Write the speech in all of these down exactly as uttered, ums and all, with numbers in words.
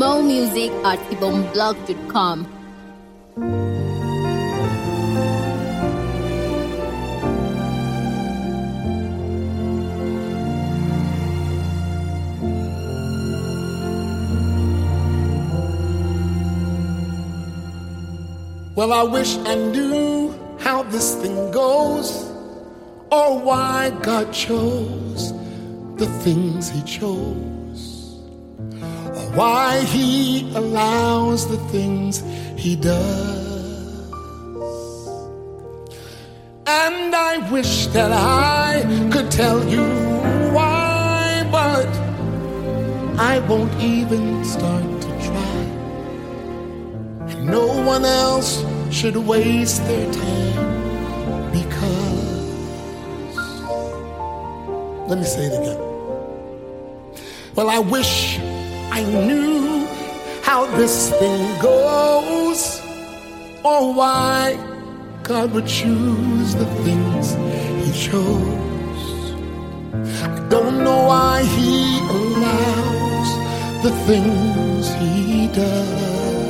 More music at ibom blog dot com. Well, I wish I knew how this thing goes, or why God chose the things He chose, or why He allows the things He does. And I wish that I could tell you why, but I won't even start to try. And no one else should waste their time, because, let me say it again. Well, I wish I knew how this thing goes, or why God would choose the things He chose. I don't know why He allows the things He does.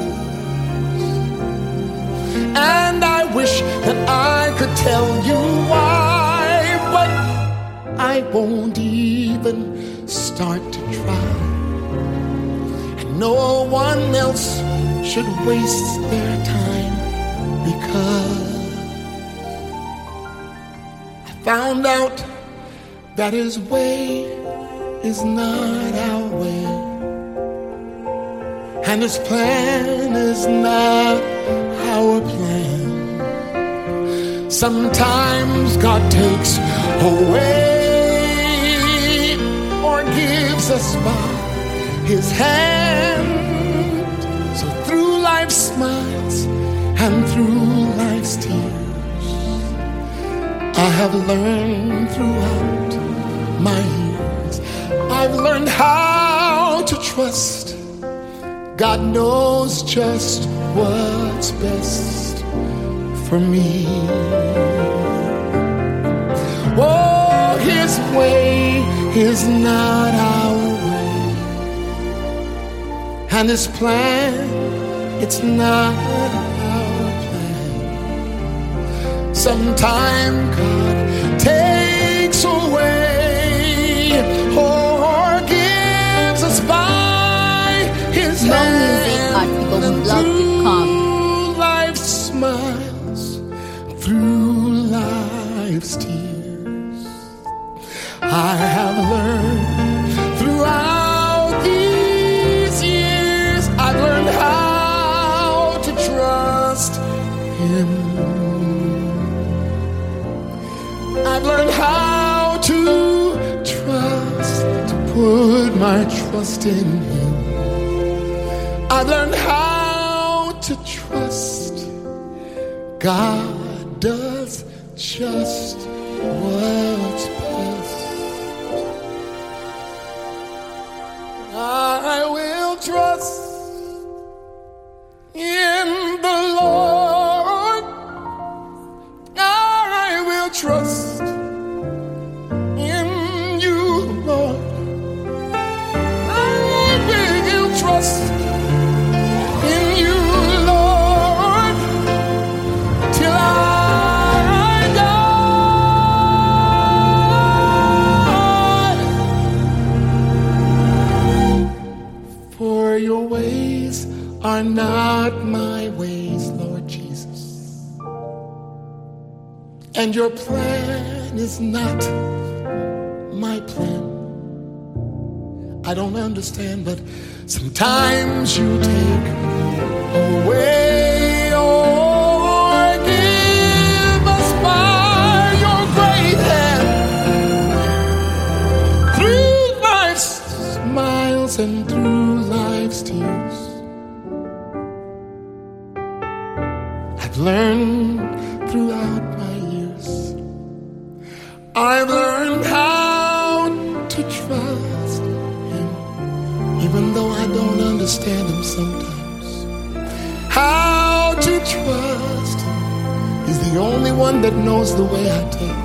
And I wish that I could tell you why, but I won't even start to try. And no one else should waste their time, because I found out that His way is not our way, and His plan is not our plan. Sometimes God takes away or gives us by His hand. So through life's smiles and through life's tears, I have learned throughout my years, I've learned how to trust. God knows just what's best for me. Oh, His way is not our way, and His plan, it's not our plan. Sometimes God takes away or gives us by His hand. ibom blog dot com. Life's smiles, through life's tears, I have learned throughout these years, I've learned how to trust Him. I've learned how to trust, to put my trust in Him. I've learned how to trust. God does just what's best. I will trust in the Lord. I will trust in you, Lord. I will trust are not my ways, Lord Jesus, and your plan is not my plan. I don't understand, but sometimes you take away or give us by your great hand. Through life's smiles and through life's tears, I've learned throughout my years, I've learned how to trust Him, even though I don't understand Him sometimes. How to trust Him, He's the only one that knows the way I take.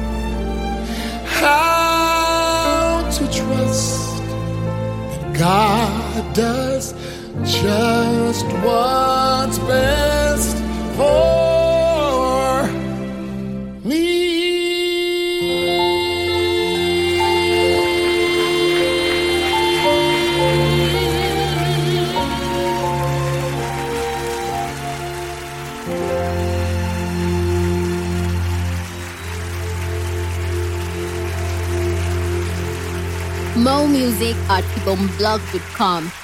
How to trust that God does just what's best for me. More music at ibomblog dot com.